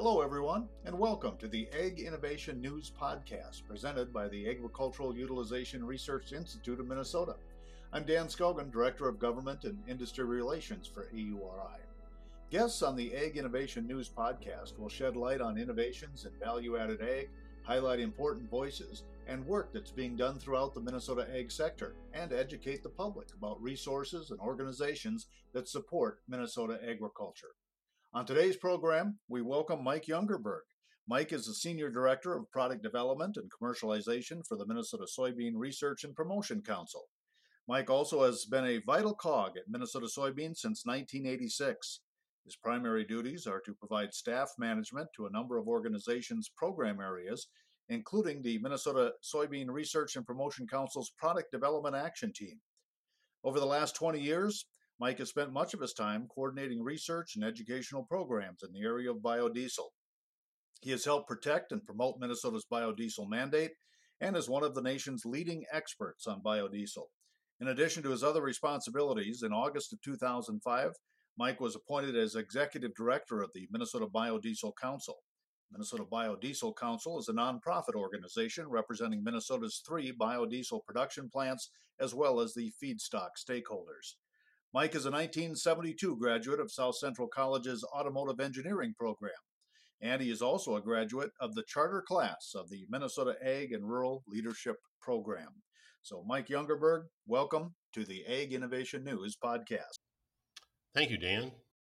Hello, everyone, and welcome to the Ag Innovation News Podcast presented by the Agricultural Utilization Research Institute of Minnesota. I'm Dan Skogan, Director of Government and Industry Relations for AURI. Guests on the Ag Innovation News Podcast will shed light on innovations in value-added ag, highlight important voices, and work that's being done throughout the Minnesota ag sector, and educate the public about resources and organizations that support Minnesota agriculture. On today's program, we welcome Mike Youngerberg. Mike is the Senior Director of Product Development and Commercialization for the Minnesota Soybean Research and Promotion Council. Mike also has been a vital cog at Minnesota Soybean since 1986. His primary duties are to provide staff management to a number of organizations' program areas, including the Minnesota Soybean Research and Promotion Council's Product Development Action Team. Over the last 20 years, Mike has spent much of his time coordinating research and educational programs in the area of biodiesel. He has helped protect and promote Minnesota's biodiesel mandate and is one of the nation's leading experts on biodiesel. In addition to his other responsibilities, in August of 2005, Mike was appointed as Executive Director of the Minnesota Biodiesel Council. Minnesota Biodiesel Council is a nonprofit organization representing Minnesota's 3 biodiesel production plants as well as the feedstock stakeholders. Mike is a 1972 graduate of South Central College's Automotive Engineering program, and he is also a graduate of the charter class of the Minnesota Ag and Rural Leadership Program. So, Mike Youngerberg, welcome to the Ag Innovation News Podcast. Thank you, Dan.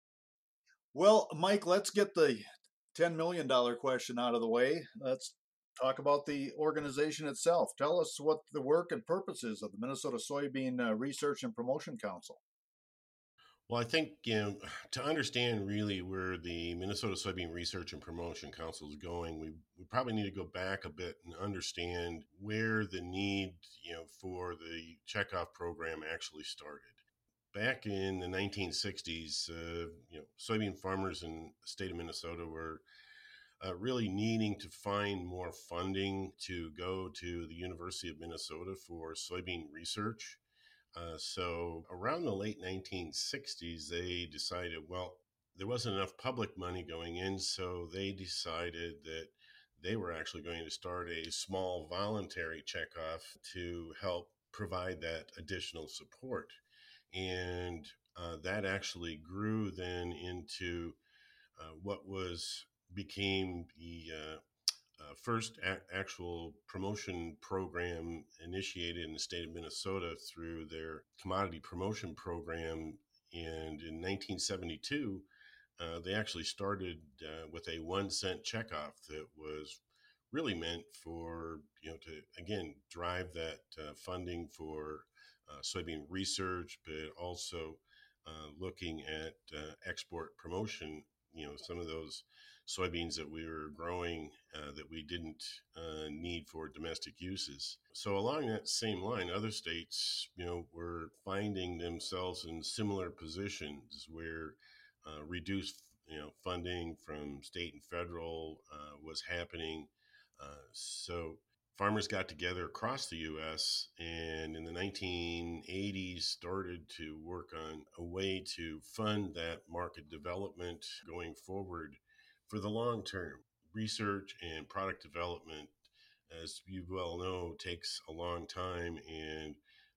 Well, Mike, let's get the $10 million question out of the way. Let's talk about the organization itself. Tell us what the work and purpose is of the Minnesota Soybean Research and Promotion Council. Well, I think, to understand really where the Minnesota Soybean Research and Promotion Council is going, we probably need to go back a bit and understand where the need, for the checkoff program actually started. Back in the 1960s, soybean farmers in the state of Minnesota were really needing to find more funding to go to the University of Minnesota for soybean research. So around the late 1960s, they decided, there wasn't enough public money going in, so they decided that they were actually going to start a small voluntary checkoff to help provide that additional support. And that actually grew then into what became the first actual promotion program initiated in the state of Minnesota through their commodity promotion program. And in 1972, they actually started with a 1-cent checkoff that was really meant for, to, again, drive that funding for soybean research, but also looking at export promotion. Some of those soybeans that we were growing that we didn't need for domestic uses. So along that same line, other states, were finding themselves in similar positions where reduced, funding from state and federal was happening. So farmers got together across the U.S. and in the 1980s started to work on a way to fund that market development going forward for the long term. Research and product development, as you well know, takes a long time, and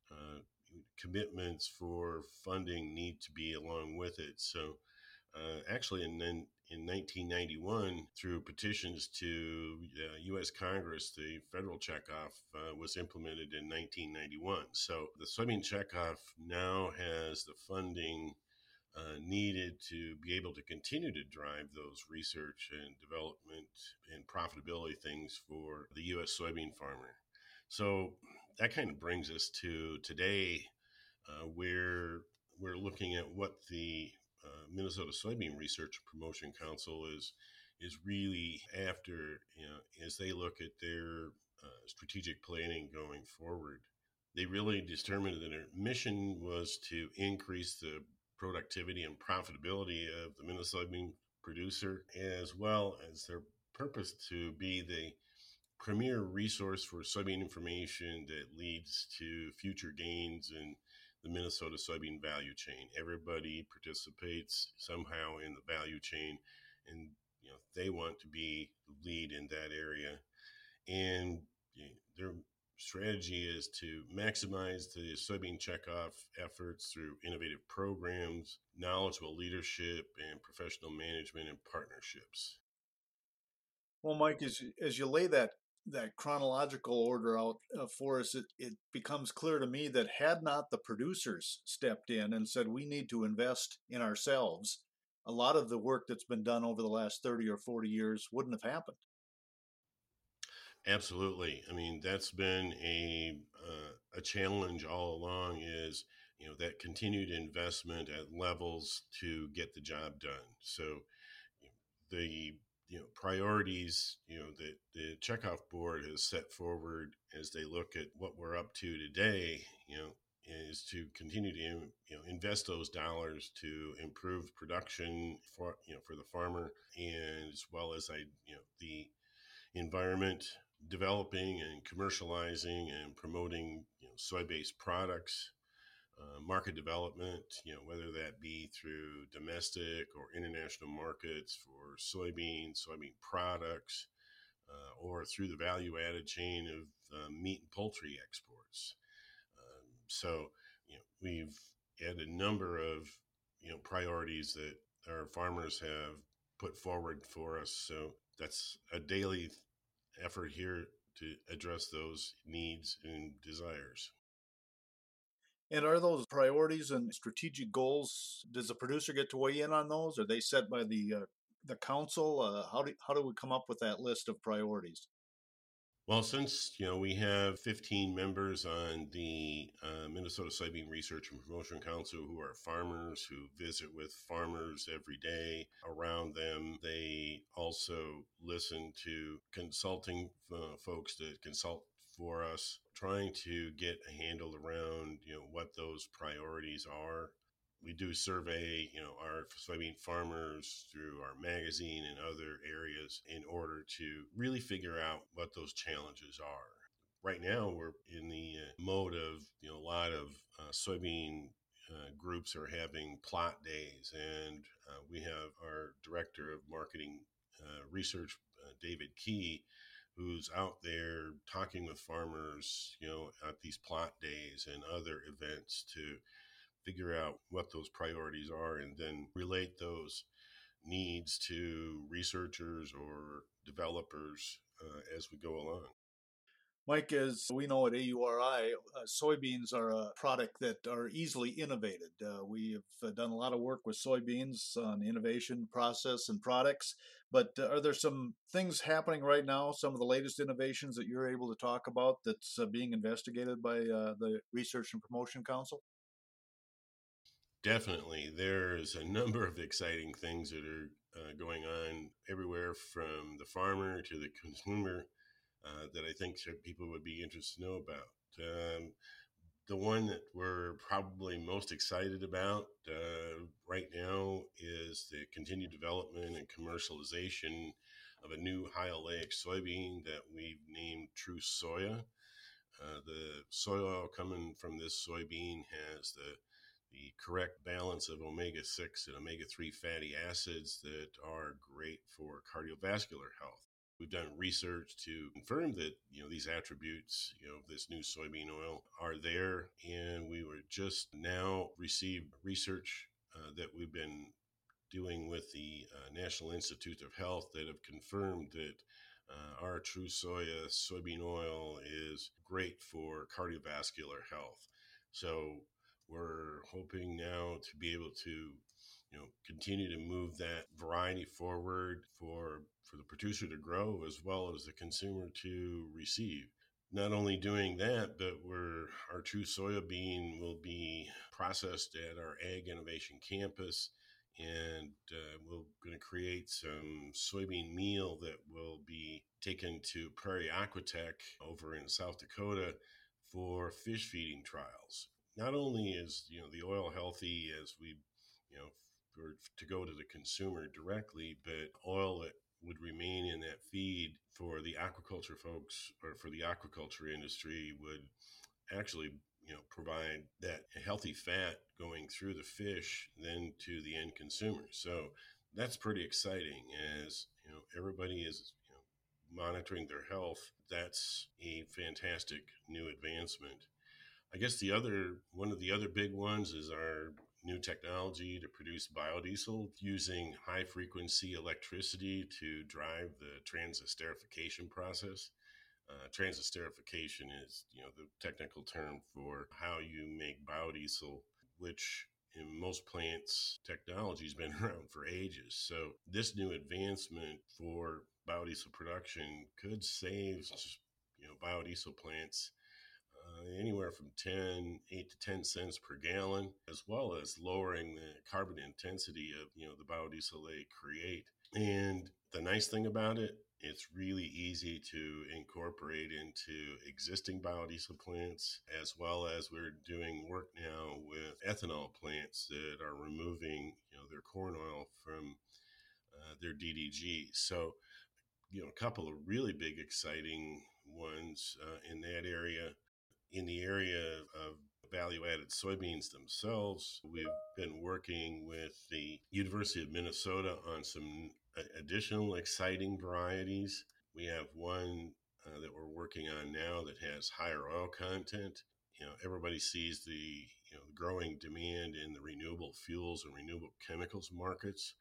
commitments for funding need to be along with it. So actually, and then in 1991, through petitions to U.S. Congress, the federal checkoff was implemented in 1991. So the soybean checkoff now has the funding needed to be able to continue to drive those research and development and profitability things for the U.S. soybean farmer. So that kind of brings us to today, where we're looking at what the Minnesota Soybean Research and Promotion Council is really after, as they look at their strategic planning going forward. They really determined that their mission was to increase the productivity and profitability of the Minnesota soybean producer, as well as their purpose to be the premier resource for soybean information that leads to future gains in the Minnesota soybean value chain. Everybody participates somehow in the value chain, and they want to be the lead in that area. And their strategy is to maximize the soybean checkoff efforts through innovative programs, knowledgeable leadership, and professional management and partnerships. Well, Mike, as you lay that chronological order out for us, it becomes clear to me that had not the producers stepped in and said we need to invest in ourselves, a lot of the work that's been done over the last 30 or 40 years wouldn't have happened. Absolutely. I mean, that's been a challenge all along. Is that continued investment at levels to get the job done. So the priorities that the checkoff board has set forward as they look at what we're up to today, is to continue to invest those dollars to improve production for the farmer, and as well as the environment, developing and commercializing and promoting soy-based products, market development, whether that be through domestic or international markets for soybean products, or through the value-added chain of meat and poultry exports. So, we've had a number of priorities that our farmers have put forward for us. So that's a daily effort here to address those needs and desires. And are those priorities and strategic goals? Does the producer get to weigh in on those? Are they set by the council? How do we come up with that list of priorities? Well, since we have 15 members on the Minnesota Soybean Research and Promotion Council who are farmers who visit with farmers every day around them, they also listen to consulting folks that consult for us, trying to get a handle around what those priorities are. We do survey, our soybean farmers through our magazine and other areas in order to really figure out what those challenges are. Right now, we're in the mode of, a lot of soybean groups are having plot days, and we have our director of marketing research, David Key, who's out there talking with farmers, at these plot days and other events to figure out what those priorities are and then relate those needs to researchers or developers as we go along. Mike, as we know at AURI, soybeans are a product that are easily innovated. We have done a lot of work with soybeans on innovation process and products, but are there some things happening right now, some of the latest innovations that you're able to talk about that's being investigated by the Research and Promotion Council? Definitely. There's a number of exciting things that are going on everywhere from the farmer to the consumer that I think people would be interested to know about. The one that we're probably most excited about right now is the continued development and commercialization of a new high oleic soybean that we've named True Soya. The soy oil coming from this soybean has the correct balance of omega-6 and omega-3 fatty acids that are great for cardiovascular health. We've done research to confirm that, these attributes, this new soybean oil are there. And we were just now received research that we've been doing with the National Institute of Health that have confirmed that our True Soya soybean oil is great for cardiovascular health. So we're hoping now to be able to continue to move that variety forward for the producer to grow as well as the consumer to receive. Not only doing that, but our True Soya bean will be processed at our Ag Innovation Campus, and we're going to create some soybean meal that will be taken to Prairie Aquatech over in South Dakota for fish feeding trials. Not only is the oil healthy as we for to go to the consumer directly, but oil that would remain in that feed for the aquaculture folks or for the aquaculture industry would actually provide that healthy fat going through the fish then to the end consumer. So that's pretty exciting as everybody is monitoring their health. That's a fantastic new advancement. I guess one of the other big ones is our new technology to produce biodiesel using high frequency electricity to drive the transesterification process. Transesterification is, the technical term for how you make biodiesel, which in most plants technology has been around for ages. So this new advancement for biodiesel production could save, biodiesel plants anywhere from 8 to 10 cents per gallon, as well as lowering the carbon intensity of, the biodiesel they create. And the nice thing about it, it's really easy to incorporate into existing biodiesel plants, as well as we're doing work now with ethanol plants that are removing, their corn oil from their DDG. So, a couple of really big, exciting ones in that area. In the area of value-added soybeans themselves, we've been working with the University of Minnesota on some additional exciting varieties. We have one that we're working on now that has higher oil content. Everybody sees the growing demand in the renewable fuels and renewable chemicals markets.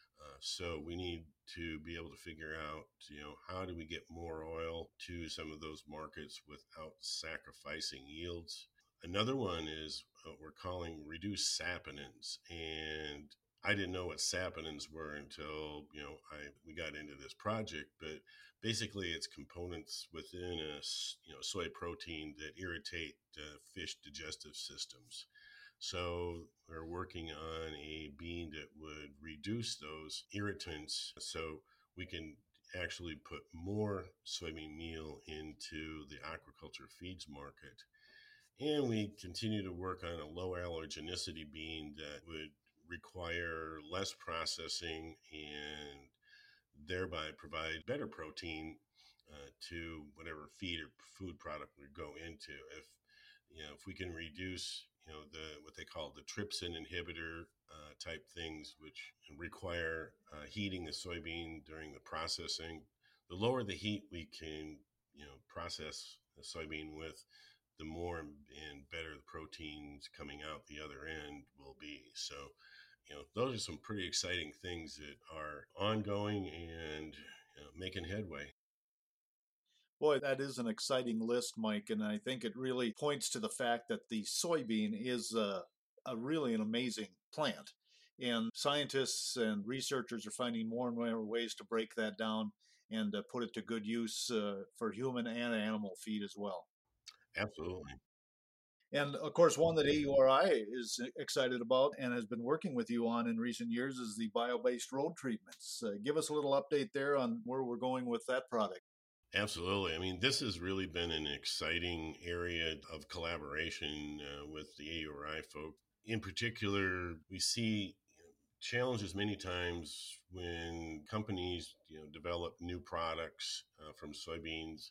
So we need to be able to figure out, how do we get more oil to some of those markets without sacrificing yields. Another one is what we're calling reduced saponins. And I didn't know what saponins were until, we got into this project, but basically it's components within a soy protein that irritate fish digestive systems. So we're working on a bean that would reduce those irritants so we can actually put more soybean meal into the aquaculture feeds market. And we continue to work on a low allergenicity bean that would require less processing and thereby provide better protein to whatever feed or food product we go into. If we can reduce what they call the trypsin inhibitor type things, which require heating the soybean during the processing, the lower the heat we can process the soybean with, the more and better the proteins coming out the other end will be. So those are some pretty exciting things that are ongoing and making headway. Boy, that is an exciting list, Mike, and I think it really points to the fact that the soybean is a really an amazing plant. And scientists and researchers are finding more and more ways to break that down and put it to good use for human and animal feed as well. Absolutely. And of course, one that AURI is excited about and has been working with you on in recent years is the bio-based road treatments. Give us a little update there on where we're going with that product. Absolutely. I mean, this has really been an exciting area of collaboration with the AURI folk. In particular, we see challenges many times when companies develop new products from soybeans.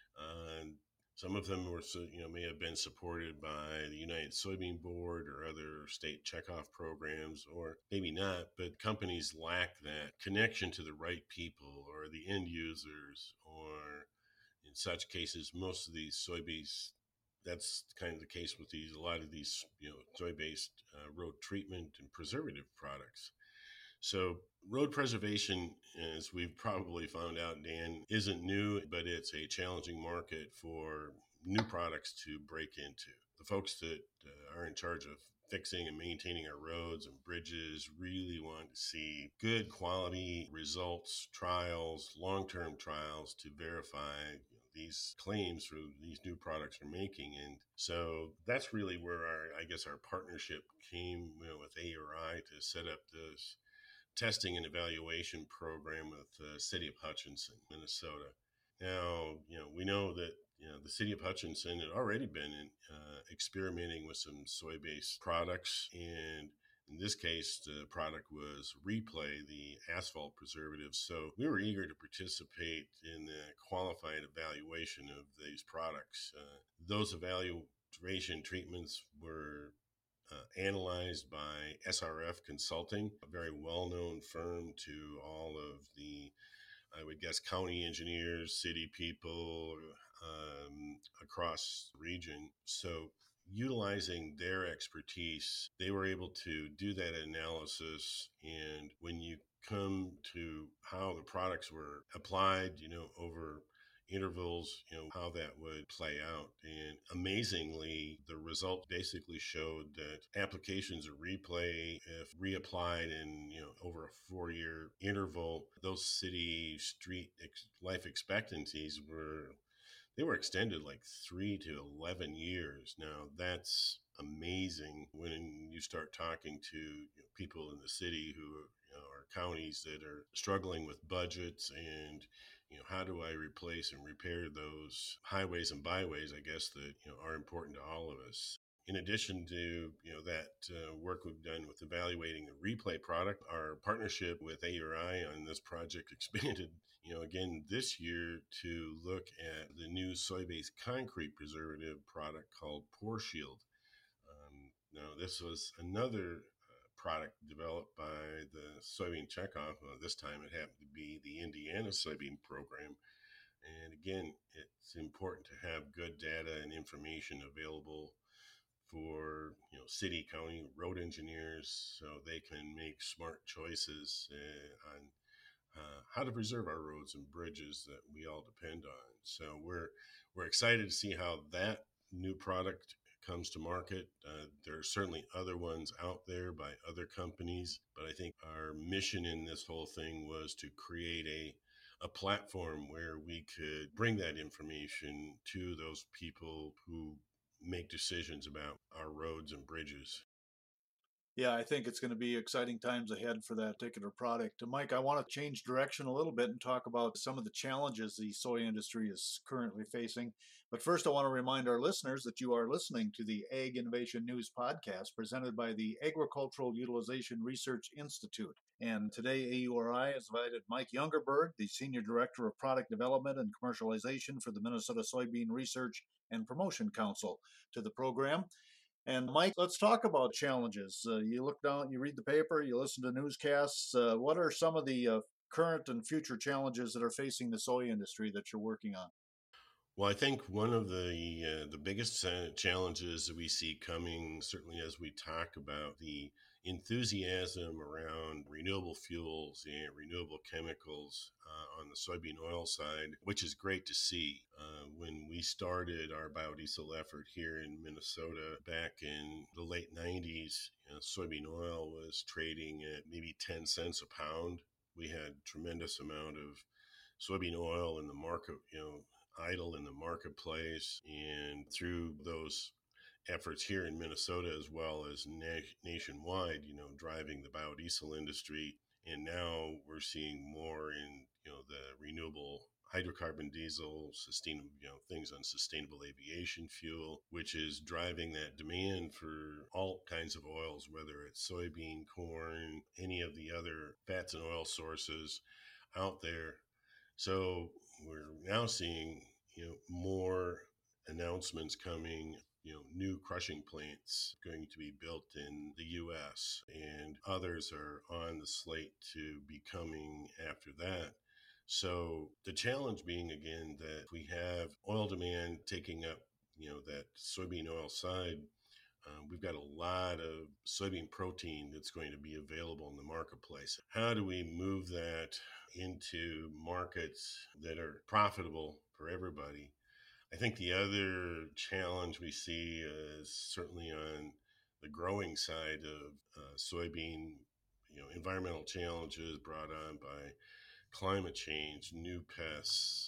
Some of them were, may have been supported by the United Soybean Board or other state checkoff programs, or maybe not, but companies lack that connection to the right people or the end users, or in such cases, most of these soybeans, that's kind of the case with a lot of these, soy-based road treatment and preservative products. So road preservation, as we've probably found out, Dan, isn't new, but it's a challenging market for new products to break into. The folks that are in charge of fixing and maintaining our roads and bridges really want to see good quality results, trials, long-term trials to verify these claims for these new products we're making. And so that's really where our partnership came with AURI to set up this testing and evaluation program with the city of Hutchinson, Minnesota. Now, we know that the city of Hutchinson had already been experimenting with some soy-based products, and in this case, the product was Replay, the asphalt preservative. So we were eager to participate in the qualified evaluation of these products. Those evaluation treatments were analyzed by SRF Consulting, a very well-known firm to all of the I would guess county engineers, city people across the region. So utilizing their expertise, they were able to do that analysis. And when you come to how the products were applied, over intervals, how that would play out. And amazingly, the results basically showed that applications of replay, if reapplied in, over a 4-year interval, those city street life expectancies were extended like 3 to 11 years. Now that's amazing when you start talking to people in the city who are counties that are struggling with budgets and how do I replace and repair those highways and byways, I guess, that are important to all of us. In addition to that work we've done with evaluating the replay product, our partnership with AURI on this project expanded again this year to look at the new soy-based concrete preservative product called Pore Shield. Now, this was another product developed by the Soybean Checkoff. This time it happened to be the Indiana Soybean Program. And again, it's important to have good data and information available for city, county, road engineers so they can make smart choices on how to preserve our roads and bridges that we all depend on. So we're excited to see how that new product comes to market. There are certainly other ones out there by other companies, but I think our mission in this whole thing was to create a platform where we could bring that information to those people who make decisions about our roads and bridges. Yeah, I think it's going to be exciting times ahead for that particular product. Mike, I want to change direction a little bit and talk about some of the challenges the soy industry is currently facing. But first, I want to remind our listeners that you are listening to the Ag Innovation News podcast presented by the Agricultural Utilization Research Institute. And today, AURI has invited Mike Youngerberg, the Senior Director of Product Development and Commercialization for the Minnesota Soybean Research and Promotion Council, to the program. And Mike, let's talk about challenges. You look down, you read the paper, you listen to newscasts. What are some of the current and future challenges that are facing the soy industry that you're working on? Well, I think one of the biggest challenges that we see coming, certainly as we talk about the enthusiasm around renewable fuels and renewable chemicals on the soybean oil side, which is great to see. When we started our biodiesel effort here in Minnesota back in the late 90s, soybean oil was trading at maybe 10 cents a pound. We had tremendous amount of soybean oil in the market, idle in the marketplace. And through those efforts here in Minnesota as well as nationwide, driving the biodiesel industry. And now we're seeing more in, the renewable hydrocarbon diesel, sustainable, things on sustainable aviation fuel, which is driving that demand for all kinds of oils, whether it's soybean, corn, any of the other fats and oil sources out there. So we're now seeing, more announcements coming, new crushing plants going to be built in the U.S. and others are on the slate to be coming after that. So the challenge being again that we have oil demand taking up, that soybean oil side. We've got a lot of soybean protein that's going to be available in the marketplace. How do we move that into markets that are profitable for everybody? I think the other challenge we see is certainly on the growing side of soybean, environmental challenges brought on by climate change, new pests,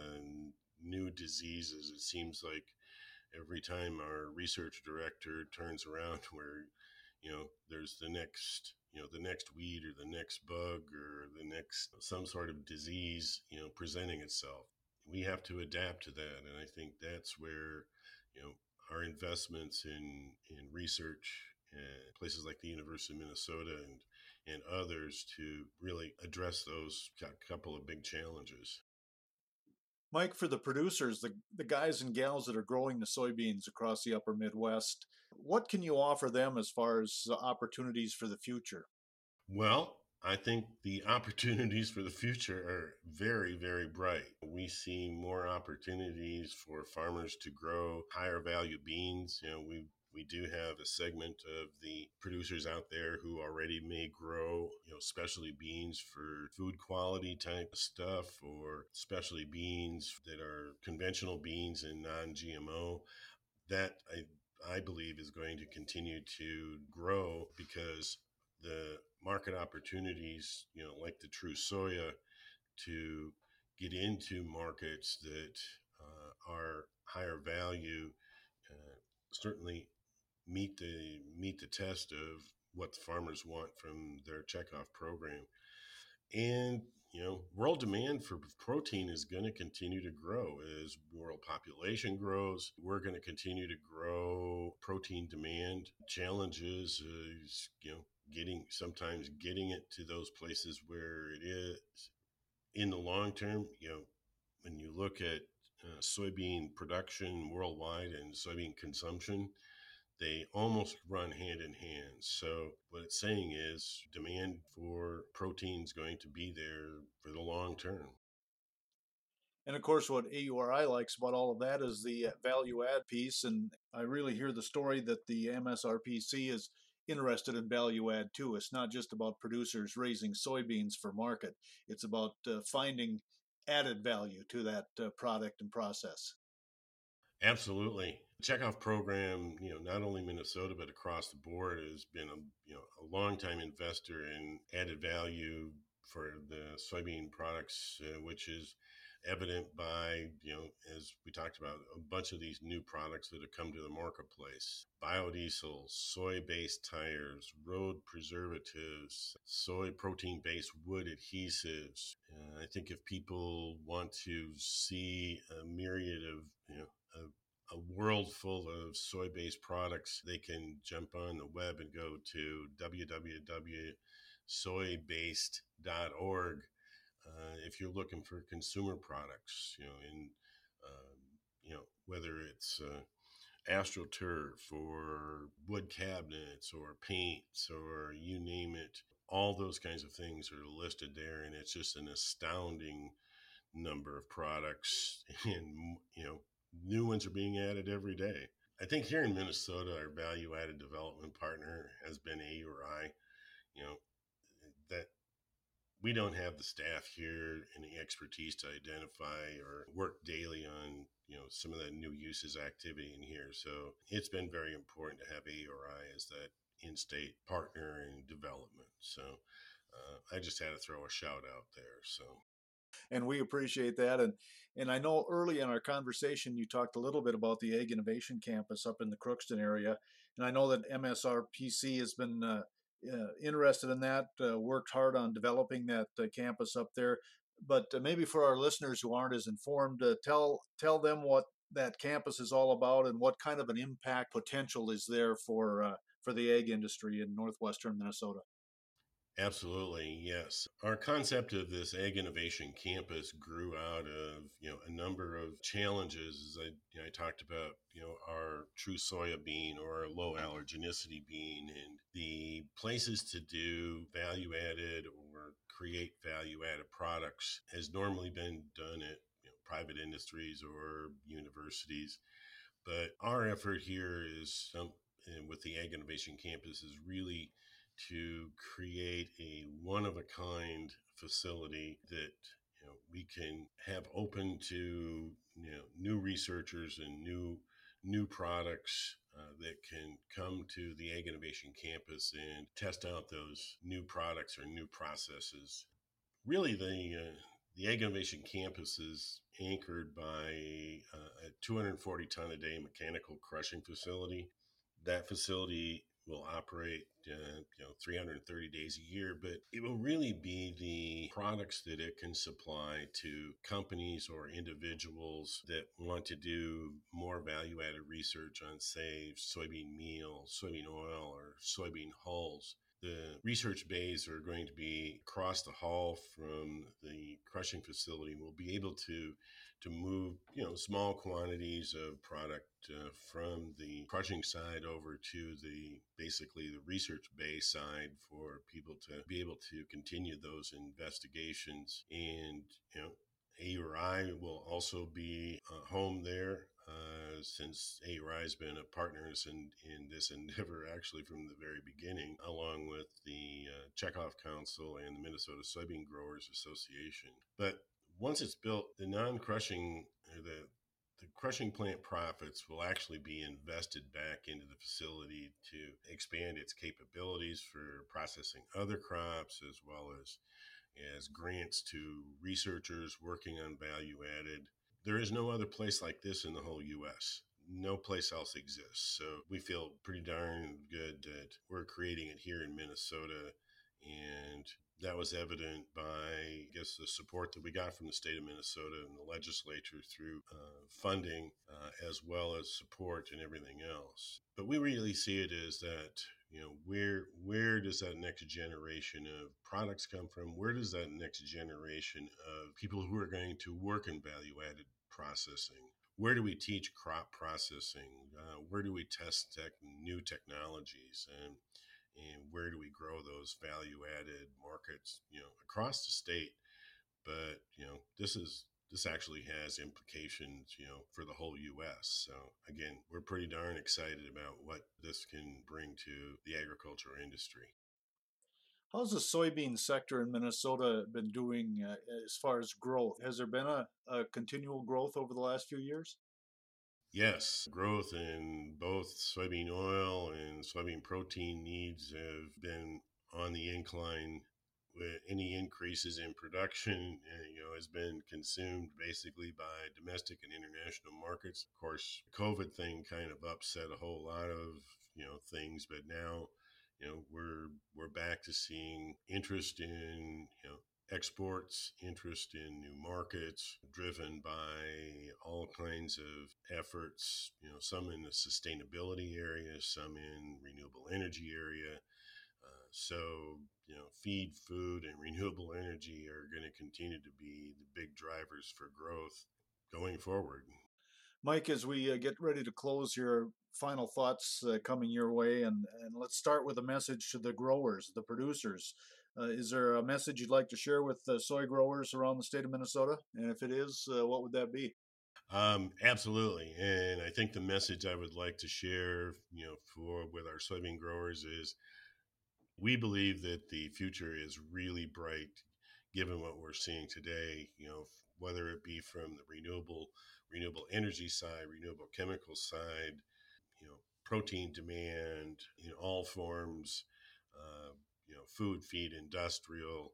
new diseases. It seems like every time our research director turns around where, there's the next weed or the next bug or the next some sort of disease, presenting itself. We have to adapt to that. And I think that's where, our investments in research and places like the University of Minnesota and others to really address those couple of big challenges. Mike, for the producers, the guys and gals that are growing the soybeans across the upper Midwest, what can you offer them as far as opportunities for the future? Well, I think the opportunities for the future are very, very bright. We see more opportunities for farmers to grow higher value beans. We do have a segment of the producers out there who already may grow, specialty beans for food quality type of stuff, or specialty beans that are conventional beans and non-GMO. That I believe is going to continue to grow because the market opportunities, like the True Soya, to get into markets that are higher value, certainly meet the test of what the farmers want from their checkoff program. And world demand for protein is going to continue to grow as world population grows. We're going to continue to grow protein demand. Challenges is getting it to those places where it is in the long term. When you look at soybean production worldwide and soybean consumption, they almost run hand in hand. So what it's saying is demand for protein is going to be there for the long term. And of course, what AURI likes about all of that is the value add piece. And I really hear the story that the MSRPC is interested in value add too. It's not just about producers raising soybeans for market, it's about finding added value to that product and process. Absolutely. The checkoff program, not only Minnesota, but across the board has been a long-time investor in added value for the soybean products, which is evident by, as we talked about, a bunch of these new products that have come to the marketplace. Biodiesel, soy-based tires, road preservatives, soy protein-based wood adhesives. I think if people want to see a myriad of, a world full of soy-based products, they can jump on the web and go to www.soybased.org. If you're looking for consumer products, whether it's AstroTurf or wood cabinets or paints or you name it, all those kinds of things are listed there, and it's just an astounding number of products, and new ones are being added every day. I think here in Minnesota, our value added development partner has been AURI. That we don't have the staff here and the expertise to identify or work daily on some of the new uses activity in here. So it's been very important to have AURI as that in-state partner in development. So I just had to throw a shout out there. So. And we appreciate that. And I know early in our conversation you talked a little bit about the Ag Innovation Campus up in the Crookston area, and I know that MSRPC has been interested in that, worked hard on developing that campus up there. But maybe for our listeners who aren't as informed, tell them what that campus is all about and what kind of an impact potential is there for the ag industry in northwestern Minnesota. Absolutely, yes. Our concept of this Ag Innovation Campus grew out of a number of challenges. As I talked about, our True Soya bean or our low allergenicity bean, and the places to do value added or create value added products has normally been done at private industries or universities. But our effort here is with the Ag Innovation Campus is really to create a one-of-a-kind facility that we can have open to new researchers and new products that can come to the Ag Innovation Campus and test out those new products or new processes. Really, the Ag Innovation Campus is anchored by a 240 ton a day mechanical crushing facility. That facility will operate 330 days a year, but it will really be the products that it can supply to companies or individuals that want to do more value-added research on, say, soybean meal, soybean oil, or soybean hulls. The research bays are going to be across the hall from the crushing facility. We'll be able to to move, small quantities of product from the crushing side over to basically the research base side for people to be able to continue those investigations. And, AURI will also be home there. Since AURI has been a partner in this endeavor actually from the very beginning, along with the Chekhov Council and the Minnesota Soybean Growers Association. But once it's built, the non-crushing, the crushing plant profits will actually be invested back into the facility to expand its capabilities for processing other crops, as well as grants to researchers working on value added. There is no other place like this in the whole U.S. No place else exists. So we feel pretty darn good that we're creating it here in Minnesota. And that was evident by, I guess, the support that we got from the state of Minnesota and the legislature through funding, as well as support and everything else. But we really see it as that, where does that next generation of products come from? Where does that next generation of people who are going to work in value-added processing? Where do we teach crop processing? Where do we test new technologies? And where do we grow those value-added markets, across the state? But, this actually has implications, for the whole U.S. So, again, we're pretty darn excited about what this can bring to the agriculture industry. How's the soybean sector in Minnesota been doing as far as growth? Has there been a continual growth over the last few years? Yes, growth in both soybean oil and soybean protein needs have been on the incline. With any increases in production, has been consumed basically by domestic and international markets. Of course, the COVID thing kind of upset a whole lot of, things, but now, we're back to seeing interest in, exports, interest in new markets, driven by all kinds of efforts, some in the sustainability area, some in renewable energy area. So, feed, food, and renewable energy are going to continue to be the big drivers for growth going forward. Mike, as we get ready to close here, final thoughts coming your way, and let's start with a message to the growers, the producers. Is there a message you'd like to share with soy growers around the state of Minnesota? And if it is, what would that be? Absolutely. And I think the message I would like to share, with our soybean growers is we believe that the future is really bright given what we're seeing today, whether it be from the renewable energy side, renewable chemical side, protein demand in all forms, food, feed, industrial,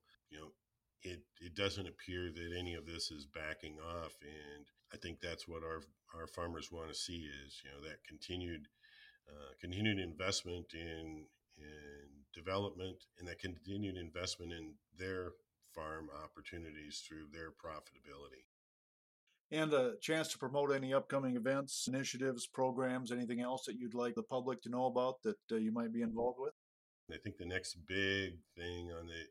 it doesn't appear that any of this is backing off. And I think that's what our farmers want to see is, that continued investment in development, and that continued investment in their farm opportunities through their profitability. And a chance to promote any upcoming events, initiatives, programs, anything else that you'd like the public to know about that you might be involved with? I think the next big thing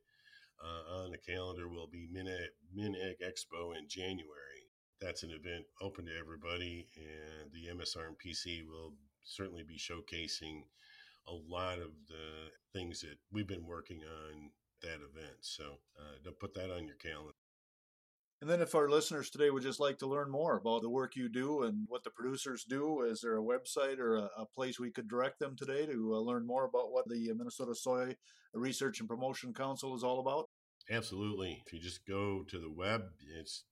on the calendar will be MinAg Expo in January. That's an event open to everybody, and the MSRPC will certainly be showcasing a lot of the things that we've been working on that event. So don't put that on your calendar. And then if our listeners today would just like to learn more about the work you do and what the producers do, is there a website or a place we could direct them today to learn more about what the Minnesota Soy Research and Promotion Council is all about? Absolutely. If you just go to the web, it's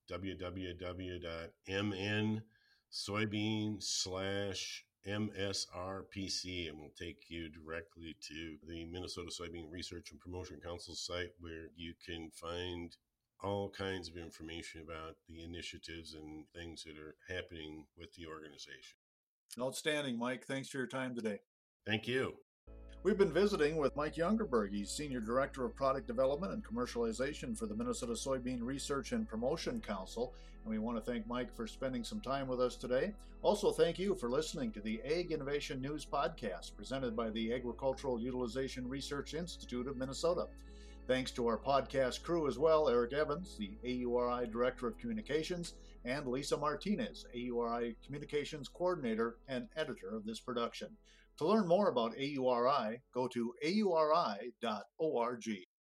www.mnsoybean/MSRPC, and will take you directly to the Minnesota Soybean Research and Promotion Council site, where you can find all kinds of information about the initiatives and things that are happening with the organization. Outstanding, Mike. Thanks for your time today. Thank you. We've been visiting with Mike Youngerberg. He's Senior Director of Product Development and Commercialization for the Minnesota Soybean Research and Promotion Council. And we want to thank Mike for spending some time with us today. Also, thank you for listening to the Ag Innovation News Podcast presented by the Agricultural Utilization Research Institute of Minnesota. Thanks to our podcast crew as well, Eric Evans, the AURI Director of Communications, and Lisa Martinez, AURI Communications Coordinator and Editor of this production. To learn more about AURI, go to auri.org.